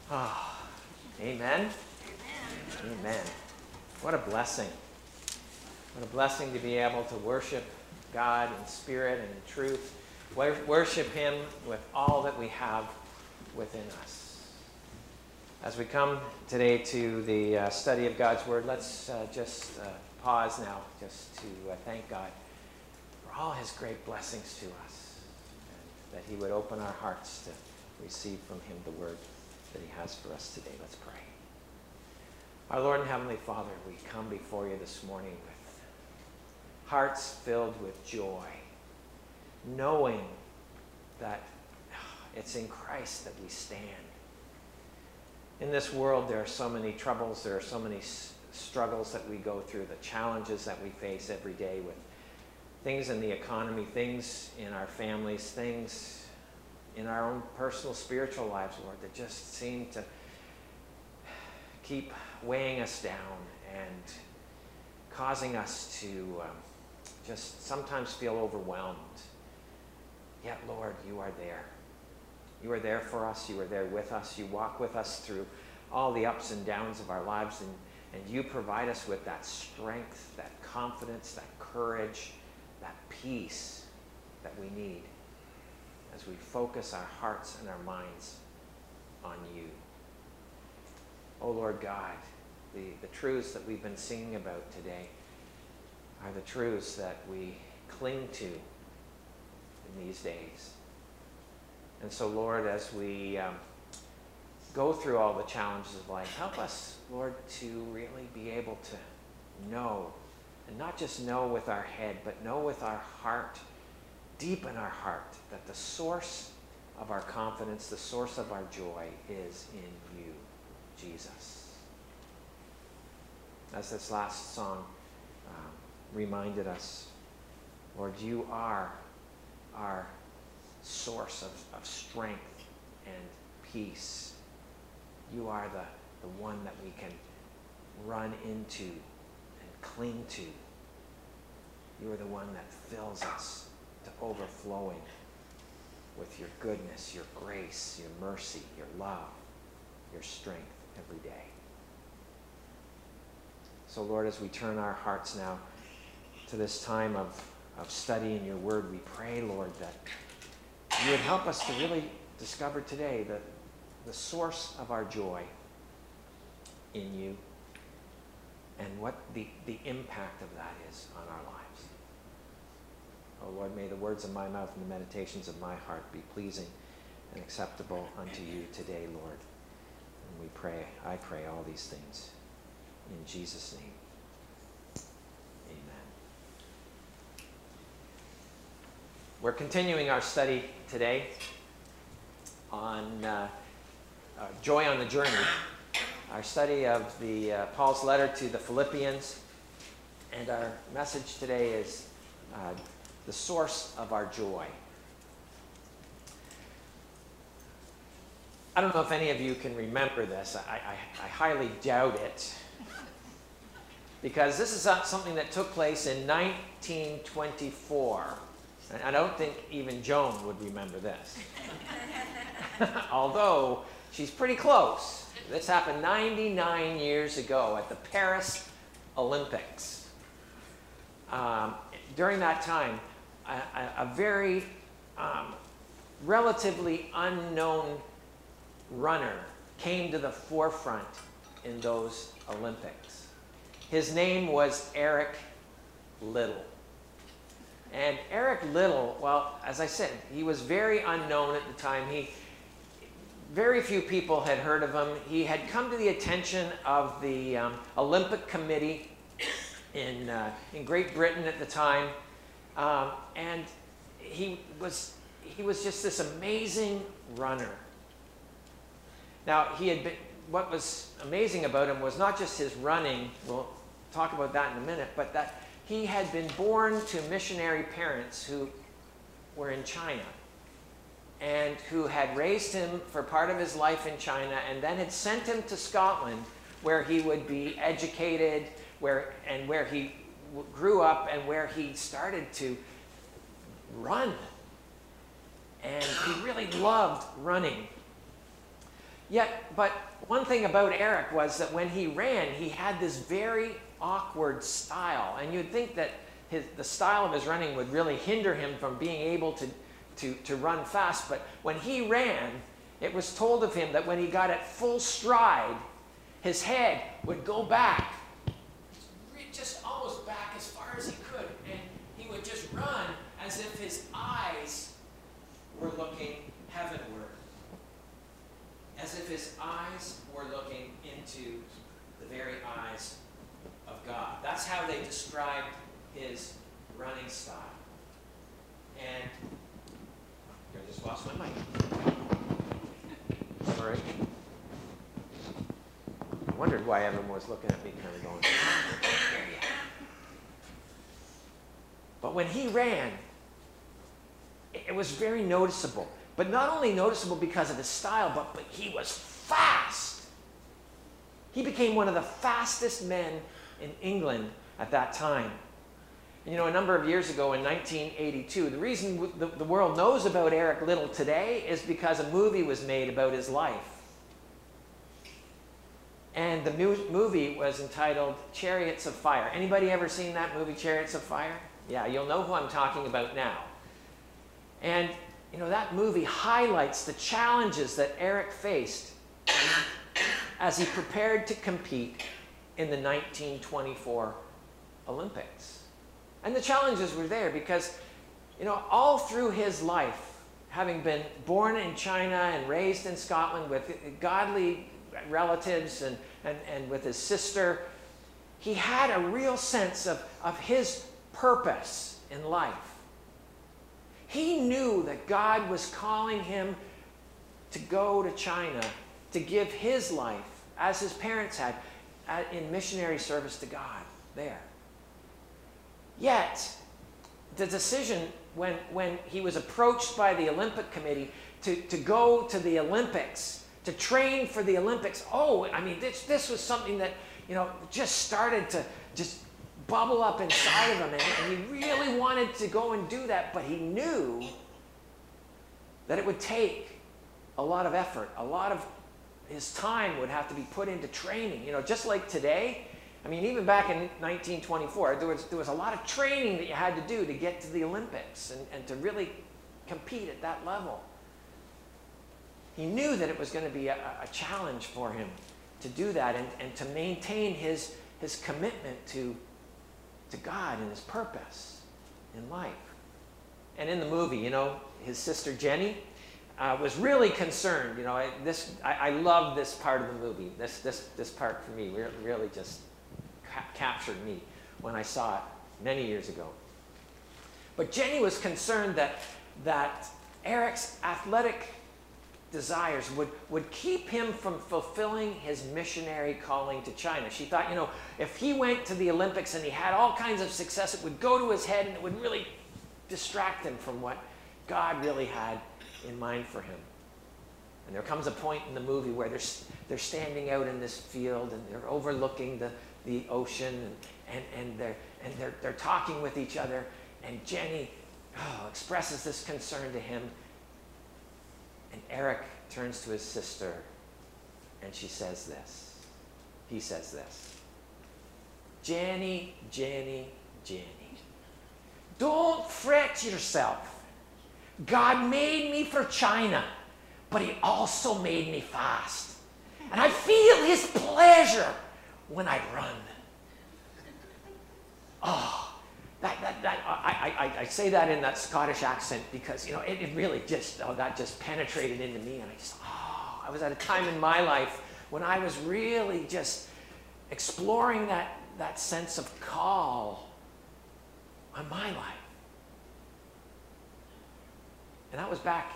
Oh, amen. Amen. What a blessing. What a blessing to be able to worship God in spirit and in truth. Worship Him with all that we have within us. As we come today to the study of God's Word, let's just pause now just to thank God for all His great blessings to us, and that He would open our hearts to receive from Him the Word that He has for us today. Let's pray. Our Lord and Heavenly Father, we come before you this morning with hearts filled with joy, knowing that it's in Christ that we stand. In this world, there are so many troubles, there are so many struggles that we go through, the challenges that we face every day with things in the economy, things in our families, things in our own personal spiritual lives, Lord, that just seem to keep weighing us down and causing us to just sometimes feel overwhelmed. Yet, Lord, you are there. You are there for us. You are there with us. You walk with us through all the ups and downs of our lives, and you provide us with that strength, that confidence, that courage, that peace that we need as we focus our hearts and our minds on you. Oh, Lord God, the truths that we've been singing about today are the truths that we cling to in these days. And so, Lord, as we go through all the challenges of life, help us, Lord, to really be able to know, and not just know with our head, but know with our heart, deep in our heart, that the source of our confidence, the source of our joy is in you, Jesus. As this last song reminded us, Lord, you are our source of strength and peace. You are the one that we can run into and cling to. You are the one that fills us to overflowing with your goodness, your grace, your mercy, your love, your strength every day. So, Lord, as we turn our hearts now to this time of studying your word, we pray, Lord, that you would help us to really discover today the source of our joy in you and what the impact of that is on our lives. Oh, Lord, may the words of my mouth and the meditations of my heart be pleasing and acceptable unto you today, Lord. And we pray, I pray all these things in Jesus' name. Amen. We're continuing our study today on joy on the journey. Our study of the Paul's letter to the Philippians, and our message today is the source of our joy. I don't know if any of you can remember this. I highly doubt it, because this is something that took place in 1924. And I don't think even Joan would remember this. Although she's pretty close. This happened 99 years ago at the Paris Olympics. During that time, a very relatively unknown runner came to the forefront in those Olympics. His name was Eric Liddell. And Eric Liddell, well, as I said, he was very unknown at the time. Very few people had heard of him. He had come to the attention of the Olympic Committee in Great Britain at the time, and he was just this amazing runner. Now, what was amazing about him was not just his running. We'll talk about that in a minute, but that he had been born to missionary parents who were in China and who had raised him for part of his life in China and then had sent him to Scotland, where he would be educated, where he grew up and where he started to run. And he really loved running. But one thing about Eric was that when he ran, he had this very awkward style. And you'd think that the style of his running would really hinder him from being able to run fast. But when he ran, it was told of him that when he got at full stride, his head would go back, just almost back as far as he could. And he would just run as if his eyes were looking heavenward. As if his eyes were looking into the very eyes of God. That's how they described his running style. And I just lost my mic. Sorry. I wondered why everyone was looking at me kind of going, but when he ran, it was very noticeable. But not only noticeable because of his style, but he was fast. He became one of the fastest men in England at that time. And, a number of years ago in 1982, the reason the world knows about Eric Liddell today is because a movie was made about his life. And the movie was entitled Chariots of Fire. Anybody ever seen that movie, Chariots of Fire? Yeah, you'll know who I'm talking about now. And that movie highlights the challenges that Eric faced as he prepared to compete in the 1924 Olympics. And the challenges were there because, all through his life, having been born in China and raised in Scotland with godly relatives and with his sister, he had a real sense of his purpose in life. He knew that God was calling him to go to China to give his life, as his parents had, in missionary service to God there. Yet, the decision when he was approached by the Olympic Committee to go to the Olympics, to train for the Olympics, this was something that, just started to just bubble up inside of him, and he really wanted to go and do that, but he knew that it would take a lot of effort. A lot of his time would have to be put into training. Just like today, even back in 1924, there was a lot of training that you had to do to get to the Olympics and to really compete at that level. He knew that it was going to be a challenge for him to do that and to maintain his commitment to God and his purpose in life. And in the movie, his sister Jenny was really concerned. I love this part of the movie. This part for me really just captured me when I saw it many years ago. But Jenny was concerned that Eric's athletic desires would keep him from fulfilling his missionary calling to China. She thought, if he went to the Olympics and he had all kinds of success, it would go to his head and it would really distract him from what God really had in mind for him. And there comes a point in the movie where they're standing out in this field and they're overlooking the ocean and they're talking with each other, and Jenny expresses this concern to him. And Eric turns to his sister and he says this. Jenny, don't fret yourself. God made me for China, but he also made me fast. And I feel his pleasure when I run. I say that in that Scottish accent because, it really that just penetrated into me. And I was at a time in my life when I was really just exploring that sense of call on my life. And that was back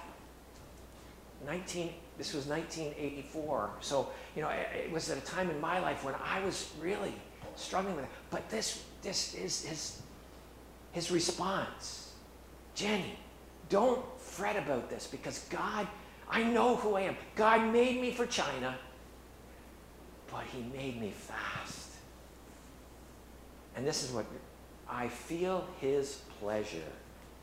this was 1984. So, it was at a time in my life when I was really struggling with it. But this is his response. Jenny, don't fret about this because God, I know who I am. God made me for China, but he made me fast. And this is what I feel his pleasure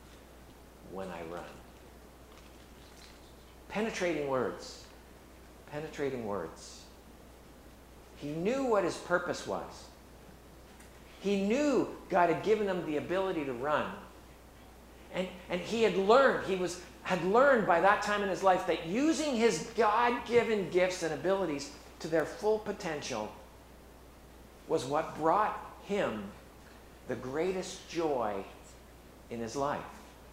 when I run. Penetrating words. penetrating words. He knew what his purpose was. He knew God had given him the ability to run. And he had learned, had learned by that time in his life that using his God-given gifts and abilities to their full potential was what brought him the greatest joy in his life.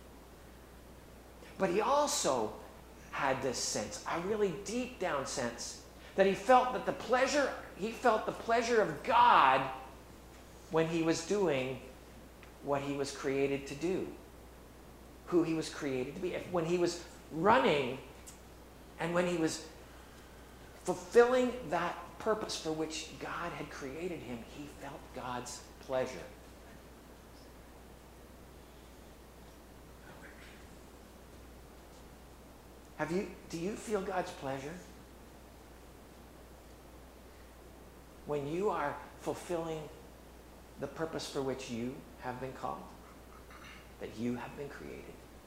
But he also had this sense, a really deep down sense, that he felt the pleasure of God when he was doing what he was created to do, who he was created to be. When he was running and when he was fulfilling that purpose for which God had created him, he felt God's pleasure. Do you feel God's pleasure when you are fulfilling the purpose for which you have been called, that you have been created?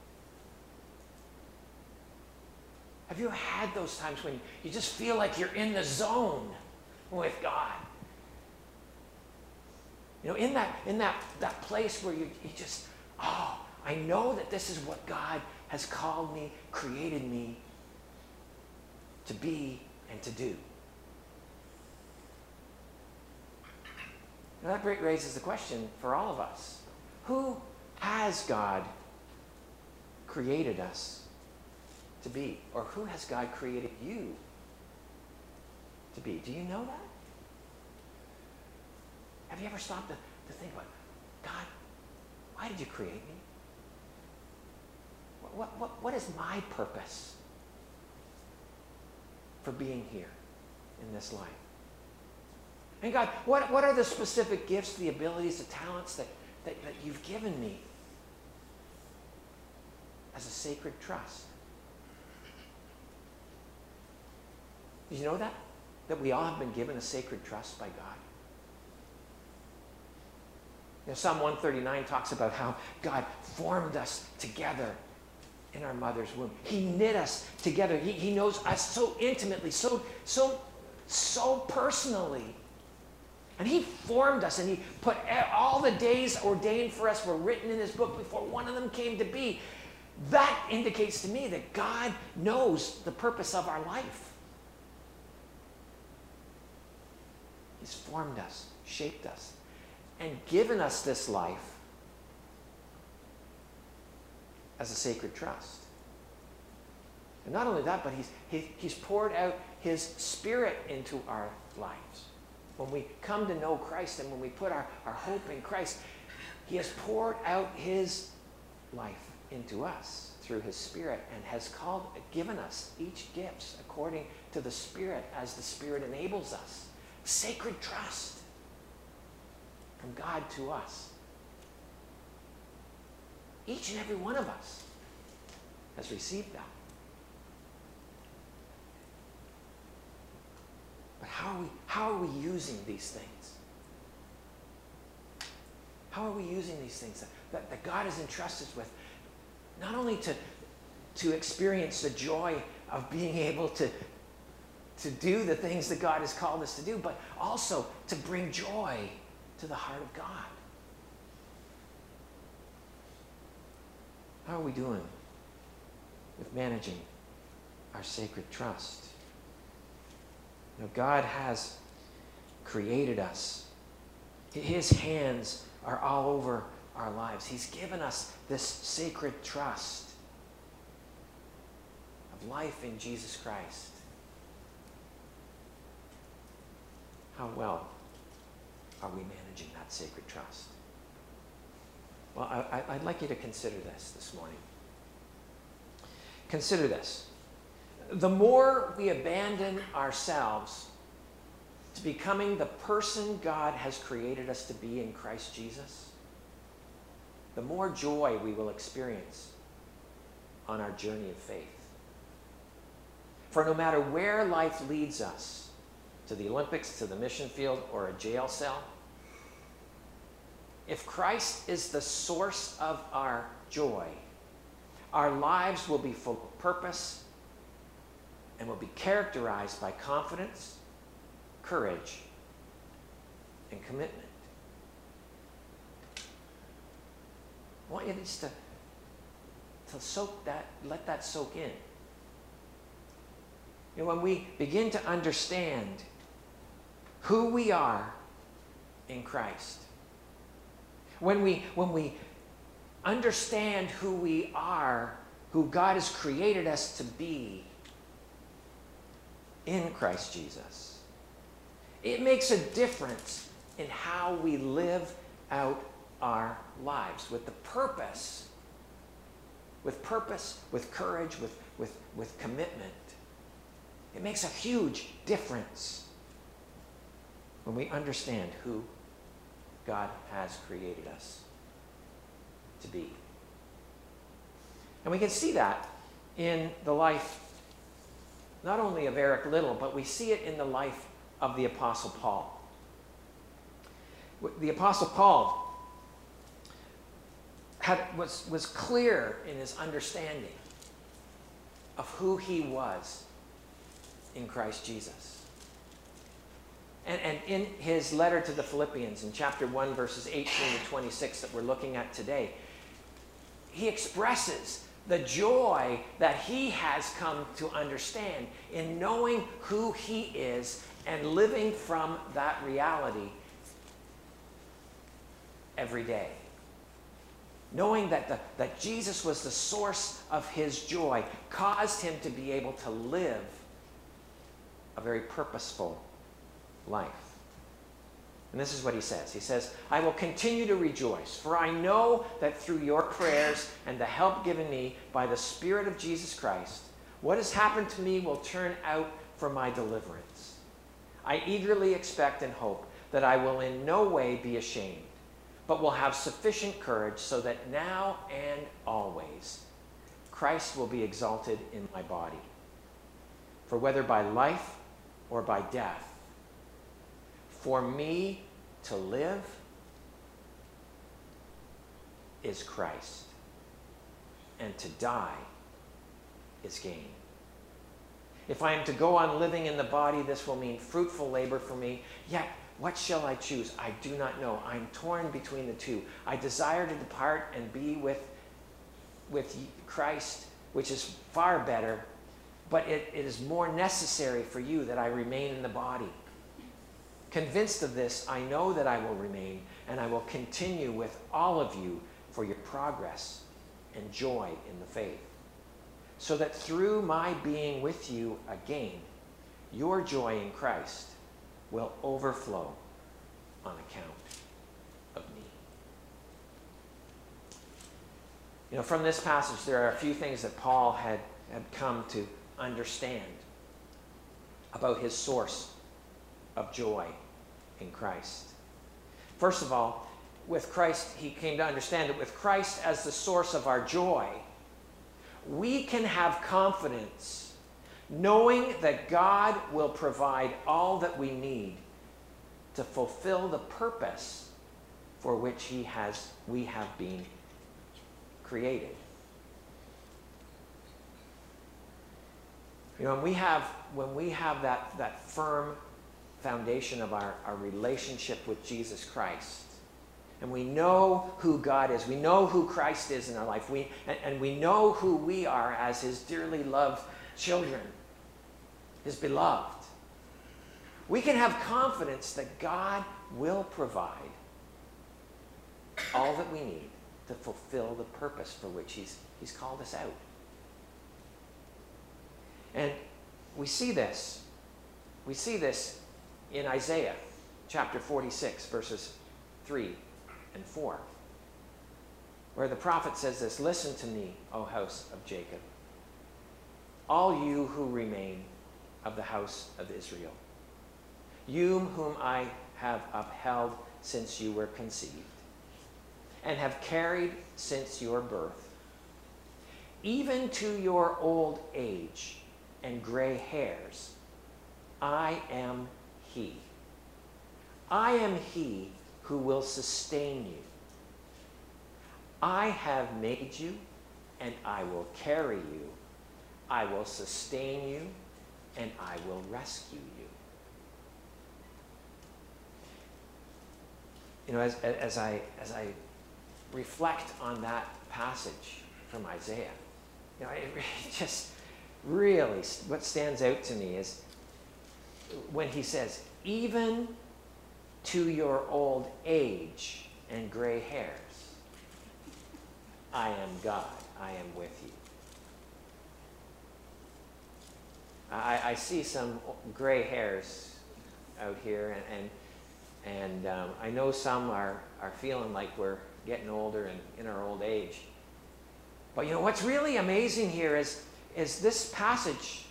Have you had those times when you just feel like you're in the zone with God? You know, in that place where you just, I know that this is what God has called me, created me to be and to do. Now that raises the question for all of us. Who has God created us to be? Or who has God created you to be? Do you know that? Have you ever stopped to think about, God, why did you create me? What is my purpose for being here in this life? And God, what are the specific gifts, the abilities, the talents that you've given me as a sacred trust? Did you know that? That we all have been given a sacred trust by God? You know, Psalm 139 talks about how God formed us together in our mother's womb. He knit us together. He knows us so intimately, so personally. And he formed us, and he put all the days ordained for us were written in his book before one of them came to be. That indicates to me that God knows the purpose of our life. He's formed us, shaped us, and given us this life as a sacred trust. And not only that, but he's poured out his Spirit into our lives. When we come to know Christ and when we put our hope in Christ, he has poured out his life into us through his Spirit and has given us each gifts according to the Spirit as the Spirit enables us. Sacred trust from God to us. Each and every one of us has received that. But how are we using these things? How are we using these things that God has entrusted us with? Not only to experience the joy of being able to do the things that God has called us to do, but also to bring joy to the heart of God. How are we doing with managing our sacred trust? You know, God has created us. His hands are all over our lives. He's given us this sacred trust of life in Jesus Christ. How well are we managing that sacred trust? Well, I'd like you to consider this morning. Consider this. The more we abandon ourselves to becoming the person God has created us to be in Christ Jesus, the more joy we will experience on our journey of faith. For no matter where life leads us, to the Olympics, to the mission field, or a jail cell, if Christ is the source of our joy, our lives will be full of purpose and will be characterized by confidence, courage, and commitment. I want you just to soak that, let that soak in. You know, when we begin to understand who we are in Christ, when we understand who we are, who God has created us to be in Christ Jesus, it makes a difference in how we live out our lives with purpose, with courage, with commitment. It makes a huge difference when we understand who God has created us to be. And we can see that in the life not only of Eric Liddell, but we see it in the life of the Apostle Paul. The Apostle Paul was clear in his understanding of who he was in Christ Jesus. And in his letter to the Philippians, in chapter 1, verses 18 to 26 that we're looking at today, he expresses the joy that he has come to understand in knowing who he is and living from that reality every day. Knowing that Jesus was the source of his joy caused him to be able to live a very purposeful life. And this is what he says. He says, I will continue to rejoice, for I know that through your prayers and the help given me by the Spirit of Jesus Christ, what has happened to me will turn out for my deliverance. I eagerly expect and hope that I will in no way be ashamed, but will have sufficient courage so that now and always Christ will be exalted in my body. For whether by life or by death, for me to live is Christ, and to die is gain. If I am to go on living in the body, this will mean fruitful labor for me. Yet, what shall I choose? I do not know. I am torn between the two. I desire to depart and be with Christ, which is far better, but it is more necessary for you that I remain in the body. Convinced of this, I know that I will remain, and I will continue with all of you for your progress and joy in the faith, so that through my being with you again, your joy in Christ will overflow on account of me. You know, from this passage, there are a few things that Paul had come to understand about his source of joy in Christ. First of all, with Christ, he came to understand that with Christ as the source of our joy, we can have confidence knowing that God will provide all that we need to fulfill the purpose for which we have been created. You know, when we have that firm foundation of our relationship with Jesus Christ, and we know who God is, we know who Christ is in our life, and we know who we are as his dearly loved children, his beloved, we can have confidence that God will provide all that we need to fulfill the purpose for which he's called us out. And we see this in Isaiah chapter 46, verses 3 and 4, where the prophet says this, listen to me, O house of Jacob, all you who remain of the house of Israel, you whom I have upheld since you were conceived, and have carried since your birth, even to your old age and gray hairs, I am he. I am he who will sustain you. I have made you, and I will carry you. I will sustain you and I will rescue you. You know, as I reflect on that passage from Isaiah, you know, it just really, what stands out to me is when he says, even to your old age and gray hairs, I am God, I am with you. I see some gray hairs out here, and I know some are feeling like we're getting older and in our old age. But you know, what's really amazing here is this passage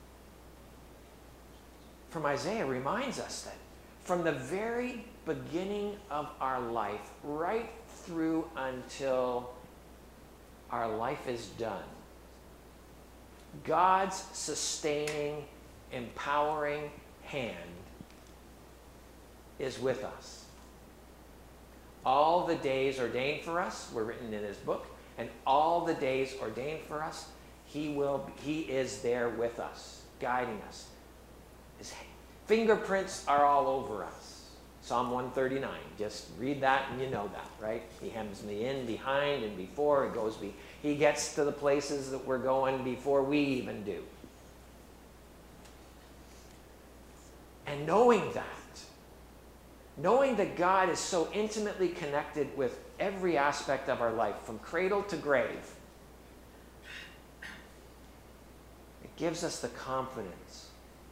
from Isaiah reminds us that from the very beginning of our life, right through until our life is done, God's sustaining, empowering hand is with us. All the days ordained for us were written in his book, and all the days ordained for us, he is there with us, guiding us. His fingerprints are all over us. Psalm 139, just read that and you know that, right? He hems me in, behind, and before. He gets to the places that we're going before we even do. And knowing that God is so intimately connected with every aspect of our life, from cradle to grave, it gives us the confidence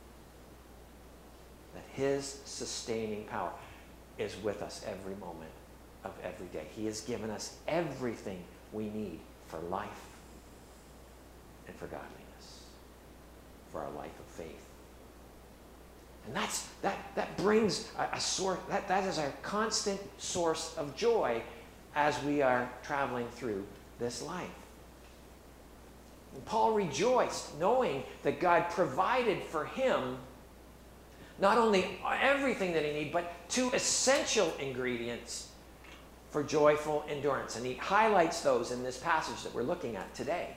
that his sustaining power is with us every moment of every day. He has given us everything we need for life and for godliness, for our life of faith. And that brings a source, that is our constant source of joy as we are traveling through this life. And Paul rejoiced knowing that God provided for him not only everything that he needed, but two essential ingredients for joyful endurance. And he highlights those in this passage that we're looking at today.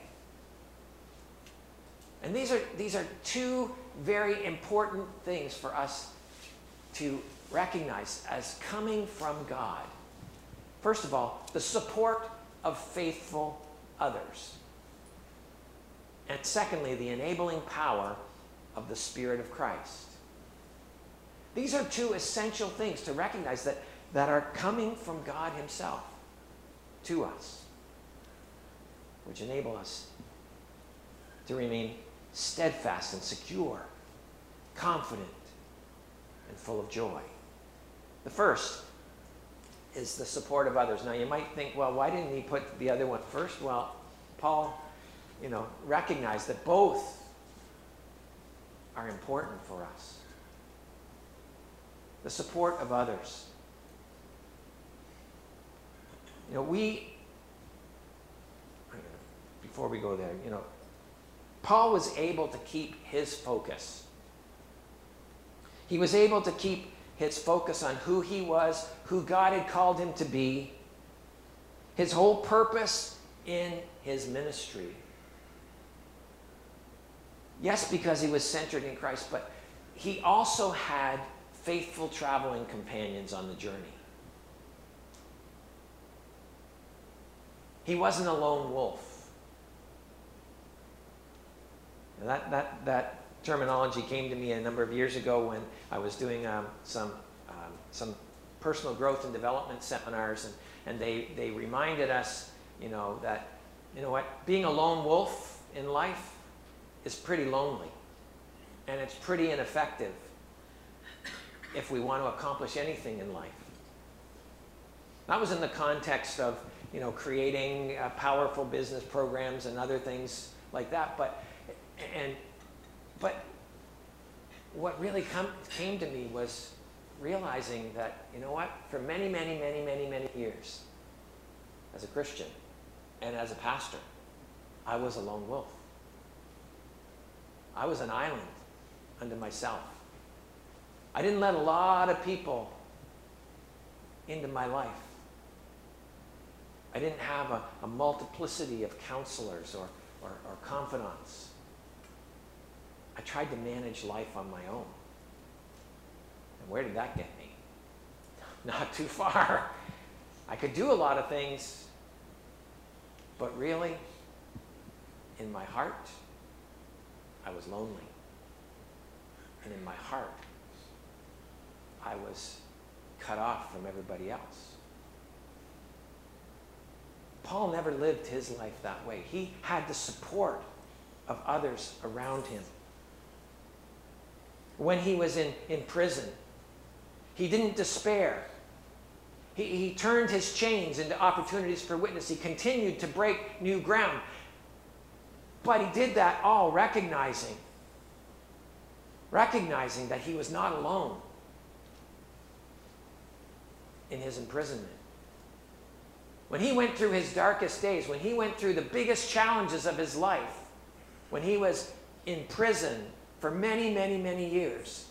And these are two very important things for us to recognize as coming from God. First of all, the support of faithful others. And secondly, the enabling power of the Spirit of Christ. These are two essential things to recognize that are coming from God himself to us, which enable us to remain steadfast and secure, confident, and full of joy. The first is the support of others. Now you might think, well, why didn't he put the other one first? Well, Paul, recognized that both are important for us. The support of others. Before we go there, Paul was able to keep his focus. He was able to keep his focus on who he was, who God had called him to be, his whole purpose in his ministry. Yes, because he was centered in Christ, but he also had faithful traveling companions on the journey. He wasn't a lone wolf. Now that terminology came to me a number of years ago when I was doing some personal growth and development seminars, and they reminded us, that, being a lone wolf in life is pretty lonely, and it's pretty ineffective if we want to accomplish anything in life. That was in the context of, creating powerful business programs and other things like that. But what really came to me was realizing that, for many, many, many, many, many years, as a Christian and as a pastor, I was a lone wolf. I was an island unto myself. I didn't let a lot of people into my life. I didn't have a multiplicity of counselors or confidants. I tried to manage life on my own. And where did that get me? Not too far. I could do a lot of things, but really, in my heart, I was lonely. And in my heart, I was cut off from everybody else. Paul never lived his life that way. He had the support of others around him. When he was in prison, he didn't despair. He turned his chains into opportunities for witness. He continued to break new ground. But he did that all recognizing that he was not alone in his imprisonment. When he went through his darkest days, when he went through the biggest challenges of his life, when he was in prison for many, many, many years,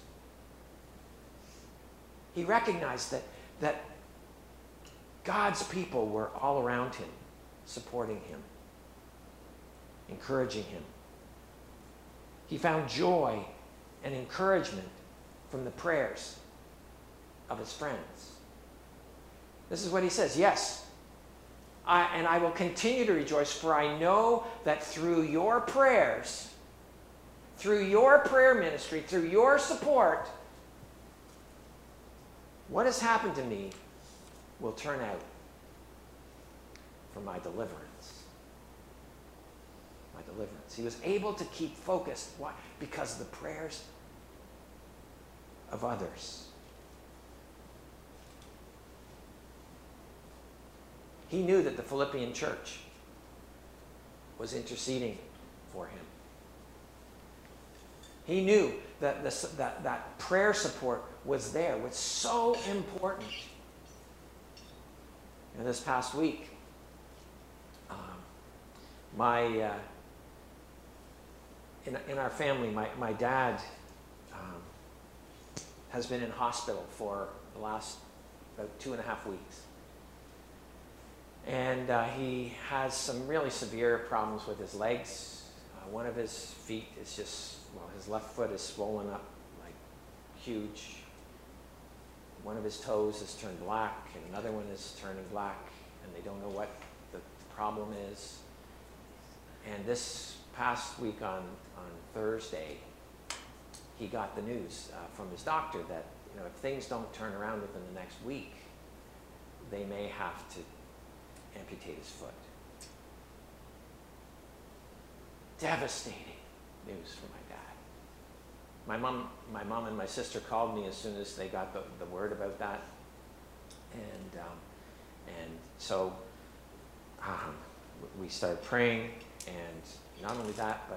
he recognized that God's people were all around him, supporting him, encouraging him. He found joy and encouragement from the prayers of his friends. This is what he says, yes, I will continue to rejoice, for I know that through your prayers, through your prayer ministry, through your support, what has happened to me will turn out for my deliverance. My deliverance. He was able to keep focused. Why? Because of the prayers of others. He knew that the Philippian church was interceding for him. He knew that that prayer support was there, was so important. And this past week, in our family, my dad has been in hospital for the last about 2.5 weeks. And he has some really severe problems with his legs. One of his feet is just, well, his left foot is swollen up like huge. One of his toes has turned black, and another one is turning black, and they don't know what the problem is. And this past week on Thursday, he got the news from his doctor that, you know, if things don't turn around within the next week, they may have to amputate his foot. Devastating news for my dad. My mom and my sister called me as soon as they got the word about that, and so we started praying, and not only that, but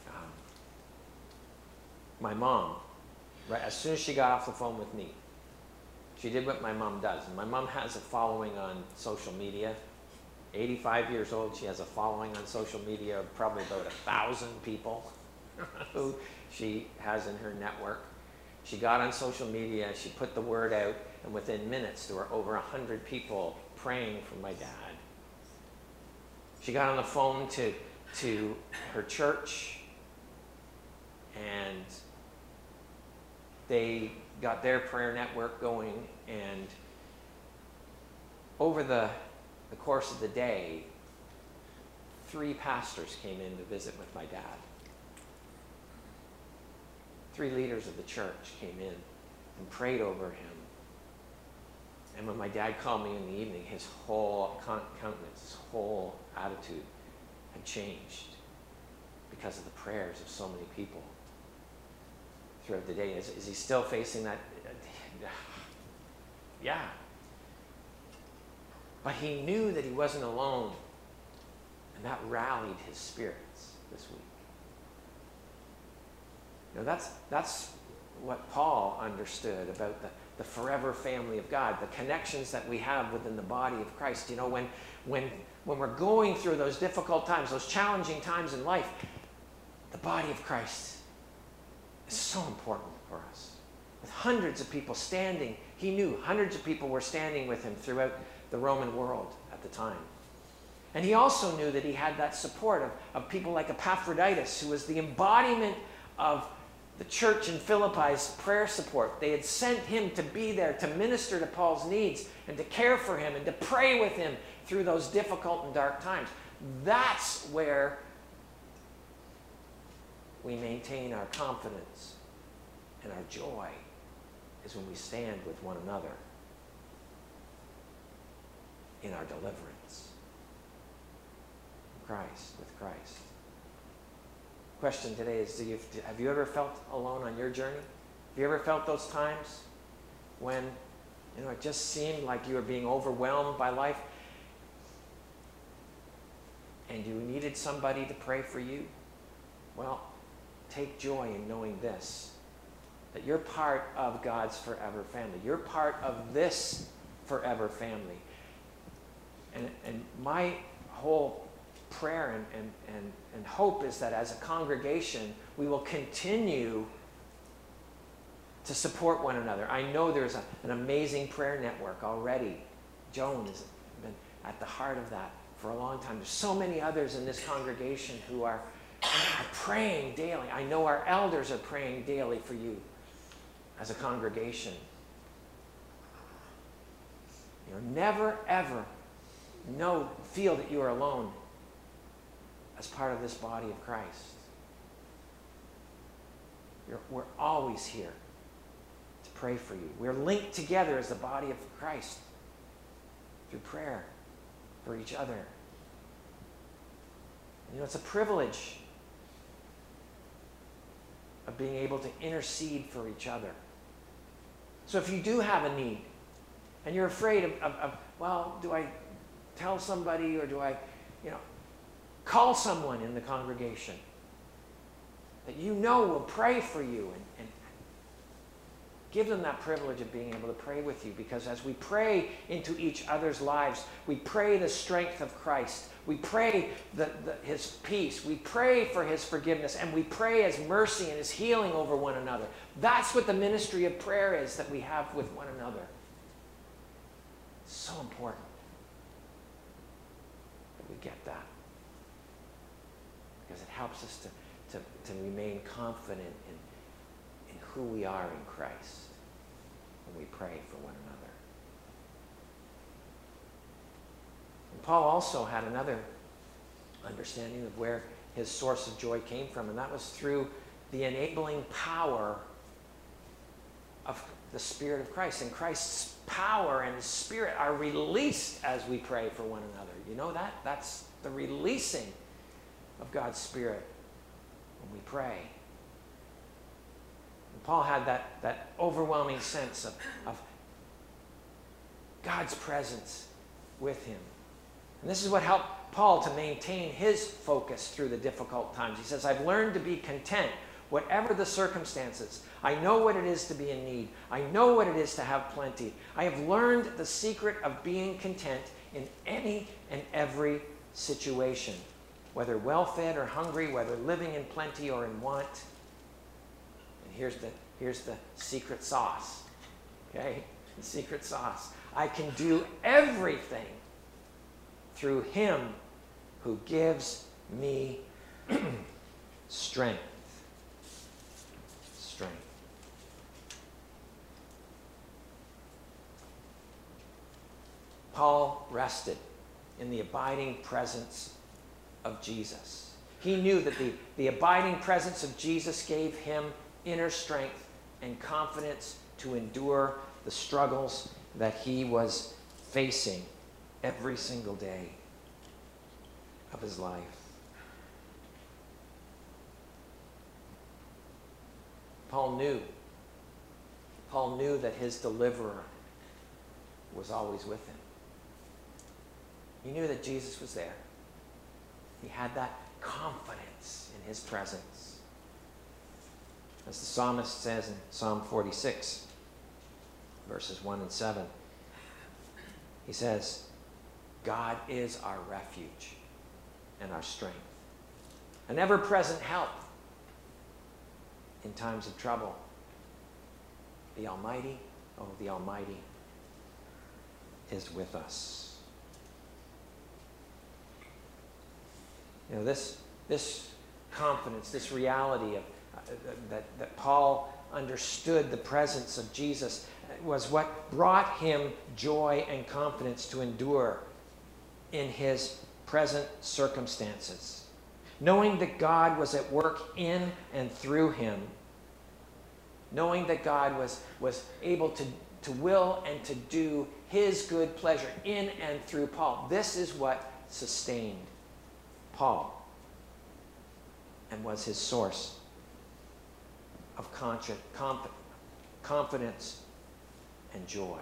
my mom, right as soon as she got off the phone with me, she did what my mom does. And my mom has a following on social media. 85 years old, she has a following on social media of probably about 1,000 people who she has in her network. She got on social media, she put the word out, and within minutes there were over 100 people praying for my dad. She got on the phone to her church, and they got their prayer network going, and over the course of the day, 3 pastors came in to visit with my dad. 3 leaders of the church came in and prayed over him. And when my dad called me in the evening, his whole countenance, his whole attitude had changed because of the prayers of so many people throughout the day. Is he still facing that? Yeah. But he knew that he wasn't alone, and that rallied his spirits this week. You know, that's what Paul understood about the forever family of God, the connections that we have within the body of Christ. You know, when we're going through those difficult times, those challenging times in life, the body of Christ is so important for us. With hundreds of people standing, he knew hundreds of people were standing with him throughout the Roman world at the time. And he also knew that he had that support of people like Epaphroditus, who was the embodiment of the church in Philippi's prayer support. They had sent him to be there to minister to Paul's needs and to care for him and to pray with him through those difficult and dark times. That's where we maintain our confidence and our joy, is when we stand with one another in our deliverance. Christ, with Christ. Question today is, have you ever felt alone on your journey? Have you ever felt those times when, it just seemed like you were being overwhelmed by life and you needed somebody to pray for you? Well, take joy in knowing this, that you're part of God's forever family. You're part of this forever family. And my whole prayer and hope is that as a congregation, we will continue to support one another. I know there's an amazing prayer network already. Joan has been at the heart of that for a long time. There's so many others in this congregation who are praying daily. I know our elders are praying daily for you as a congregation. Never, ever feel that you are alone as part of this body of Christ. We're always here to pray for you. We're linked together as the body of Christ through prayer for each other. It's a privilege of being able to intercede for each other. So if you do have a need and you're afraid of well, do I tell somebody or do I, call someone in the congregation that will pray for you and give them that privilege of being able to pray with you, because as we pray into each other's lives, we pray the strength of Christ. We pray his peace. We pray for his forgiveness, and we pray his mercy and his healing over one another. That's what the ministry of prayer is that we have with one another. It's so important that we get that, because it helps us to remain confident in who we are in Christ when we pray for one another. And Paul also had another understanding of where his source of joy came from, and that was through the enabling power of the Spirit of Christ. And Christ's power and his Spirit are released as we pray for one another. You know that? That's the releasing of God's Spirit when we pray. And Paul had that overwhelming sense of God's presence with him. And this is what helped Paul to maintain his focus through the difficult times. He says, I've learned to be content, whatever the circumstances. I know what it is to be in need. I know what it is to have plenty. I have learned the secret of being content in any and every situation, whether well-fed or hungry, whether living in plenty or in want. And here's the secret sauce, okay? The secret sauce. I can do everything through him who gives me strength. Strength. Paul rested in the abiding presence of Jesus. He knew that the abiding presence of Jesus gave him inner strength and confidence to endure the struggles that he was facing every single day of his life. Paul knew that his deliverer was always with him. He knew that Jesus was there. He had that confidence in his presence. As the psalmist says in Psalm 46, verses 1 and 7, he says, God is our refuge and our strength, an ever-present help in times of trouble. The Almighty is with us. This confidence, this reality that Paul understood the presence of Jesus was what brought him joy and confidence to endure in his present circumstances. Knowing that God was at work in and through him, knowing that God was able to will and to do his good pleasure in and through Paul. This is what sustained Paul and was his source of confidence and joy.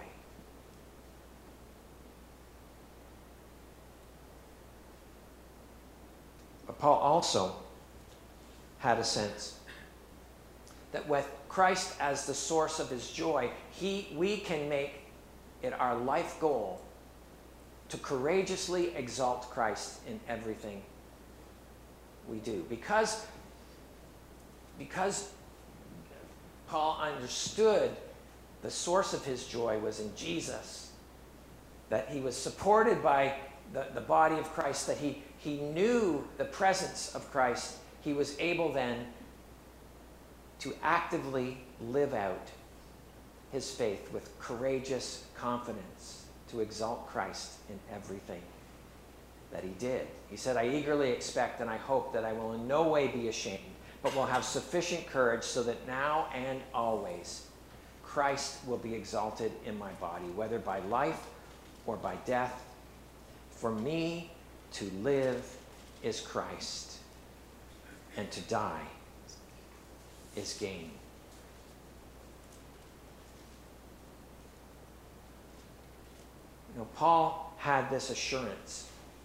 But Paul also had a sense that with Christ as the source of his joy, we can make it our life goal to courageously exalt Christ in everything we do. Because Paul understood the source of his joy was in Jesus, that he was supported by the body of Christ, that he knew the presence of Christ, he was able then to actively live out his faith with courageous confidence to exalt Christ in everything that he did. He said, I eagerly expect and I hope that I will in no way be ashamed, but will have sufficient courage so that now and always Christ will be exalted in my body, whether by life or by death. For me to live is Christ, and to die is gain. You know, Paul had this assurance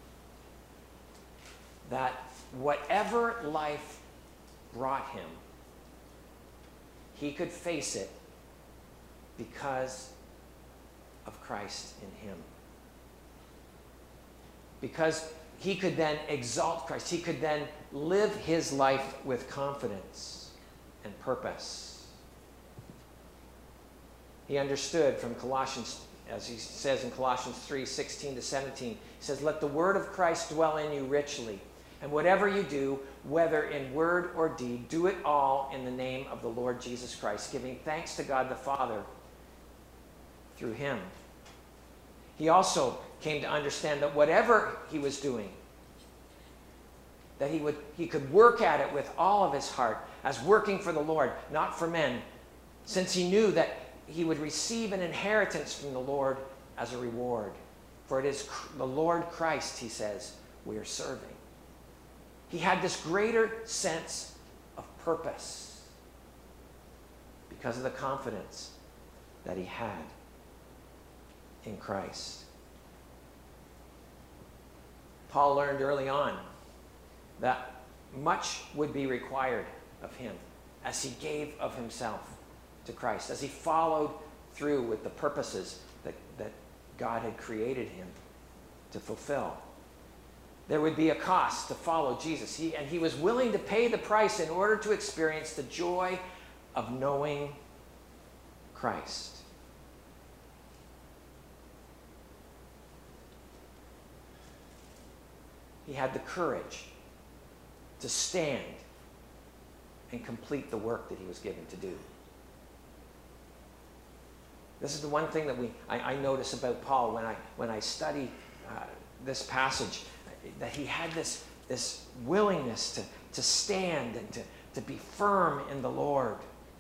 that whatever life brought him, he could face it because of Christ in him. Because he could then exalt Christ. He could then live his life with confidence and purpose. He understood from Colossians, as he says in Colossians 3:16-17, he says, let the word of Christ dwell in you richly, and whatever you do, whether in word or deed, do it all in the name of the Lord Jesus Christ, giving thanks to God the Father through him. He also came to understand that whatever he was doing, that he could work at it with all of his heart as working for the Lord, not for men, since he knew that he would receive an inheritance from the Lord as a reward. For it is the Lord Christ, he says, we are serving. He had this greater sense of purpose because of the confidence that he had in Christ. Paul learned early on that much would be required of him as he gave of himself to Christ, as he followed through with the purposes that God had created him to fulfill. There would be a cost to follow Jesus, and he was willing to pay the price in order to experience the joy of knowing Christ. He had the courage to stand and complete the work that he was given to do. This is the one thing that I notice about Paul when I study this passage, that he had this willingness to stand and to be firm in the Lord.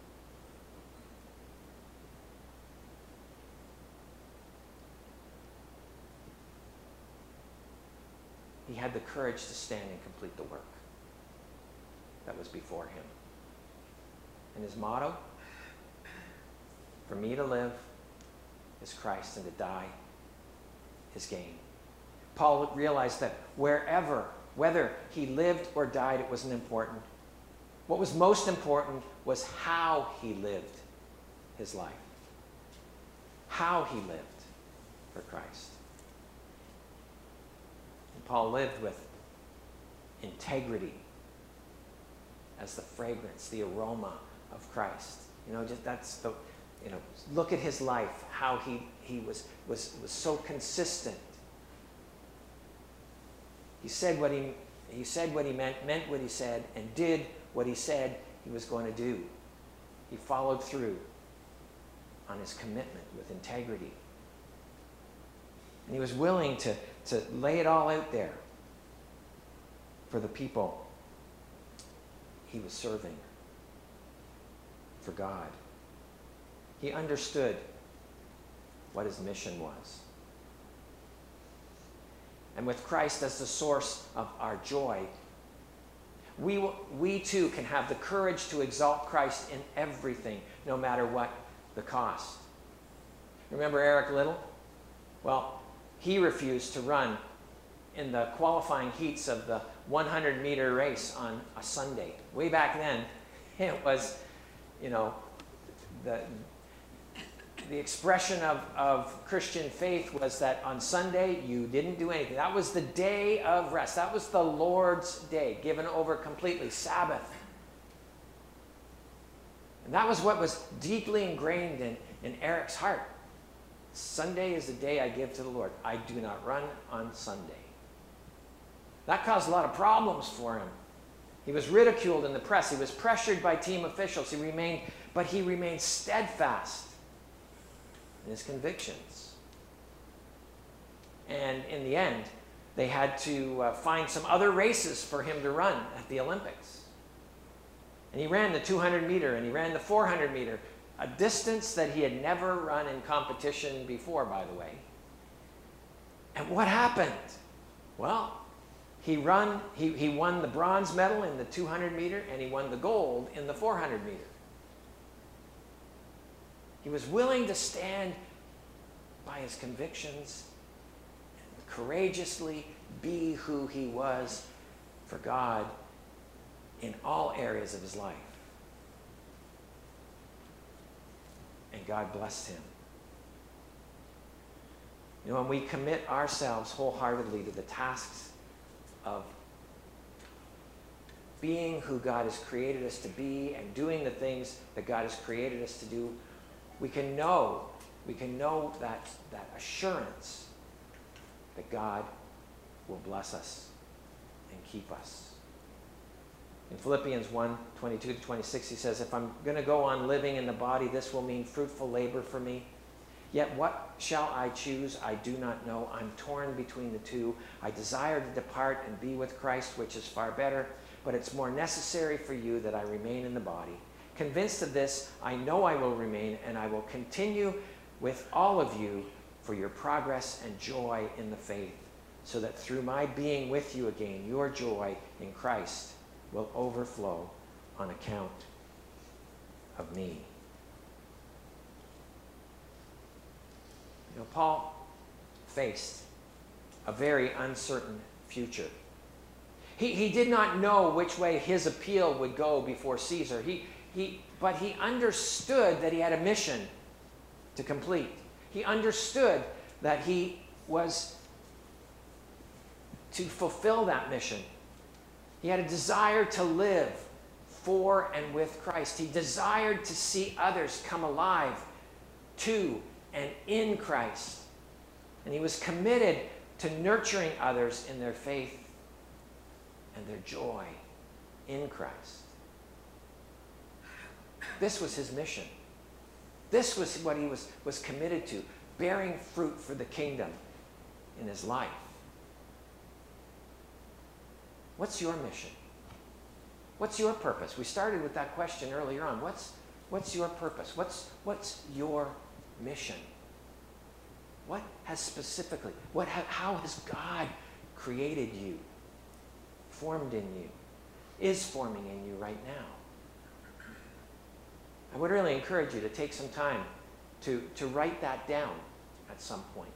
He had the courage to stand and complete the work that was before him. And his motto, for me to live is Christ, and to die is gain. Paul realized that whether he lived or died, it wasn't important. What was most important was how he lived his life. How he lived for Christ. And Paul lived with integrity as the fragrance, the aroma of Christ. Look at his life, how he was so consistent. He said what he meant what he said, and did what he said he was going to do. He followed through on his commitment with integrity. And he was willing to lay it all out there for the people he was serving, for God. He understood what his mission was. And with Christ as the source of our joy, we too can have the courage to exalt Christ in everything, no matter what the cost. Remember Eric Little? Well, he refused to run in the qualifying heats of the 100-meter race on a Sunday. Way back then, it was, the expression of Christian faith was that on Sunday you didn't do anything. That was the day of rest. That was the Lord's day, given over completely, Sabbath. And that was what was deeply ingrained in Eric's heart. Sunday is the day I give to the Lord. I do not run on Sunday. That caused a lot of problems for him. He was ridiculed in the press. He was pressured by team officials. But he remained steadfast in his convictions. And in the end, they had to find some other races for him to run at the Olympics. And he ran the 200-meter and he ran the 400-meter, a distance that he had never run in competition before, by the way. And what happened? Well, he won the bronze medal in the 200-meter and he won the gold in the 400-meter. He was willing to stand by his convictions and courageously be who he was for God in all areas of his life. And God blessed him. When we commit ourselves wholeheartedly to the tasks of being who God has created us to be and doing the things that God has created us to do, we can know that assurance that God will bless us and keep us. In Philippians 1:22-26, he says, if I'm going to go on living in the body, this will mean fruitful labor for me. Yet what shall I choose? I do not know. I'm torn between the two. I desire to depart and be with Christ, which is far better, but it's more necessary for you that I remain in the body. Convinced of this, I know I will remain, and I will continue with all of you for your progress and joy in the faith, so that through my being with you again, your joy in Christ will overflow on account of me. Paul faced a very uncertain future. He did not know which way his appeal would go before Caesar. But he understood that he had a mission to complete. He understood that he was to fulfill that mission. He had a desire to live for and with Christ. He desired to see others come alive to and in Christ. And he was committed to nurturing others in their faith and their joy in Christ. This was his mission. This was what he was committed to, bearing fruit for the kingdom in his life. What's your mission? What's your purpose? We started with that question earlier on. What's your purpose? What's your mission? What has specifically, how has God created you, formed in you, is forming in you right now? I would really encourage you to take some time to write that down at some point.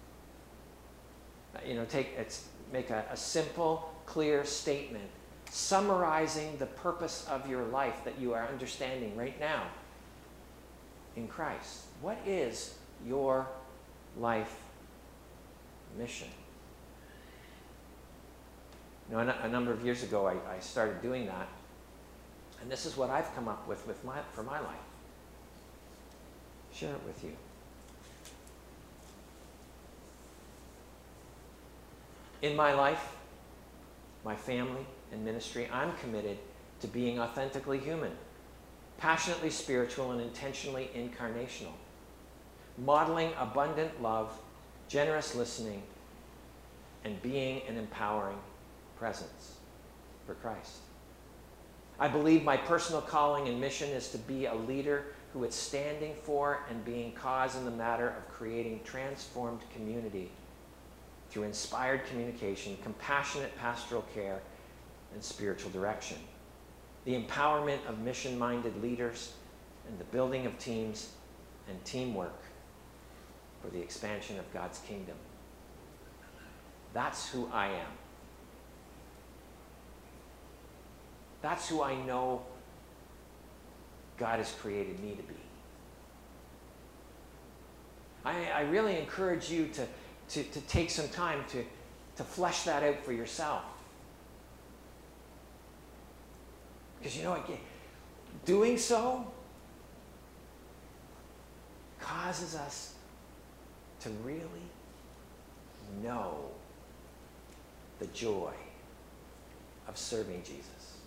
Make a simple, clear statement summarizing the purpose of your life that you are understanding right now in Christ. What is your life mission? A number of years ago, I started doing that. And this is what I've come up with for my life. Share it with you. In my life, my family, and ministry, I'm committed to being authentically human, passionately spiritual, and intentionally incarnational, modeling abundant love, generous listening, and being an empowering presence for Christ. I believe my personal calling and mission is to be a leader who is standing for and being cause in the matter of creating transformed community through inspired communication, compassionate pastoral care, and spiritual direction. The empowerment of mission-minded leaders and the building of teams and teamwork for the expansion of God's kingdom. That's who I am. That's who I know God has created me to be. I really encourage you to take some time to flesh that out for yourself. Because you know what? Doing so causes us to really know the joy of serving Jesus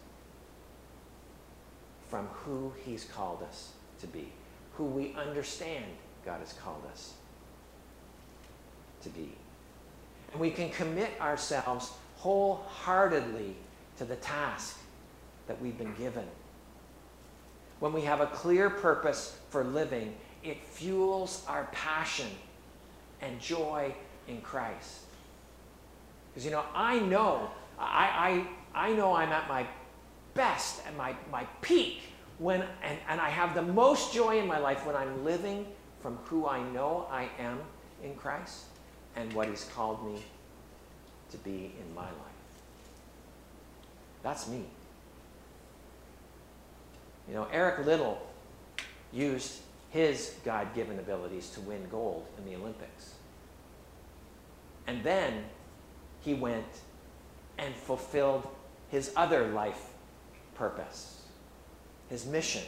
from who he's called us to be, who we understand God has called us to be. And we can commit ourselves wholeheartedly to the task that we've been given. When we have a clear purpose for living, it fuels our passion and joy in Christ. Because you know, I know I'm at my best and my peak when and I have the most joy in my life when I'm living from who I know I am in Christ and what he's called me to be in my life. That's me. You know, Eric Liddell used his God-given abilities to win gold in the Olympics. And then he went and fulfilled his other life purpose, his mission.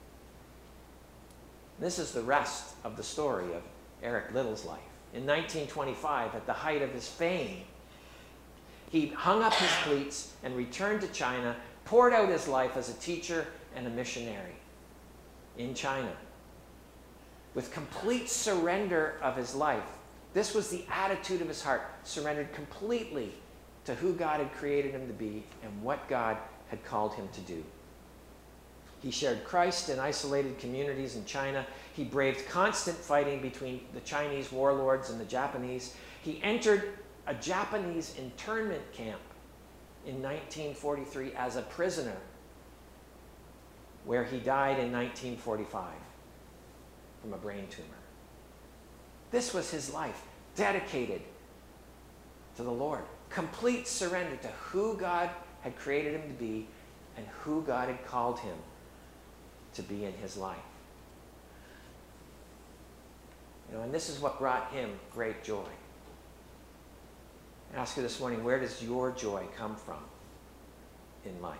This is the rest of the story of Eric Liddell's life. In 1925, at the height of his fame, he hung up his cleats and returned to China, poured out his life as a teacher and a missionary in China. With complete surrender of his life, this was the attitude of his heart, surrendered completely to who God had created him to be and what God had called him to do. He shared Christ in isolated communities in China. He braved constant fighting between the Chinese warlords and the Japanese. He entered a Japanese internment camp in 1943 as a prisoner, where he died in 1945 from a brain tumor. This was his life, dedicated to the Lord. Complete surrender to who God had created him to be and who God had called him to be in his life. You know, and this is what brought him great joy. I ask you this morning, where does your joy come from in life?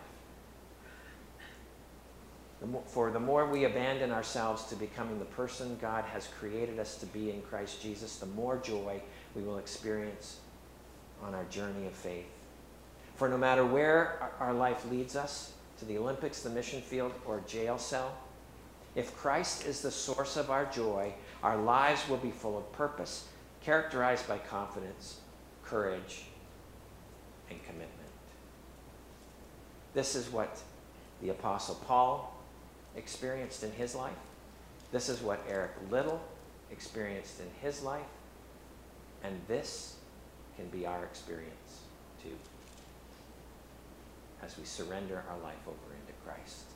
For the more we abandon ourselves to becoming the person God has created us to be in Christ Jesus, the more joy we will experience on our journey of faith. For no matter where our life leads us, to the Olympics, the mission field, or jail cell, if Christ is the source of our joy, our lives will be full of purpose, characterized by confidence, courage, and commitment. This is what the Apostle Paul experienced in his life. This is what Eric Liddell experienced in his life. And this can be our experience too, as we surrender our life over into Christ.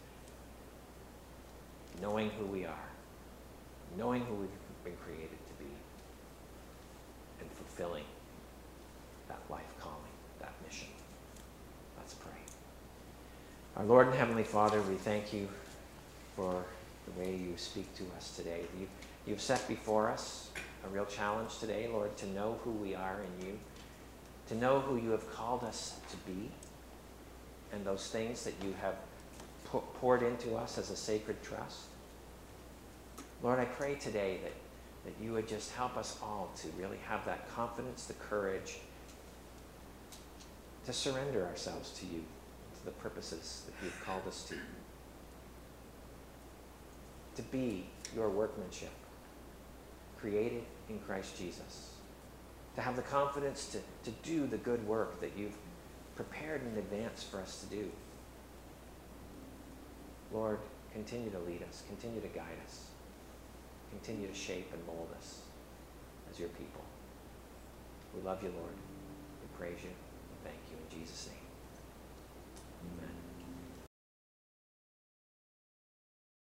Knowing who we are, knowing who we've been created to be, and fulfilling that life calling, that mission. Let's pray. Our Lord and Heavenly Father, we thank you for the way you speak to us today. You've set before us a real challenge today, Lord, to know who we are in you, to know who you have called us to be, and those things that you have poured into us as a sacred trust. Lord, I pray today that you would just help us all to really have that confidence, the courage to surrender ourselves to you, to the purposes that you've called us to be your workmanship, created in Christ Jesus, to have the confidence to do the good work that you've prepared in advance for us to do. Lord, continue to lead us, continue to guide us, continue to shape and mold us as your people. We love you, Lord. We praise you. We thank you in Jesus' name. Amen.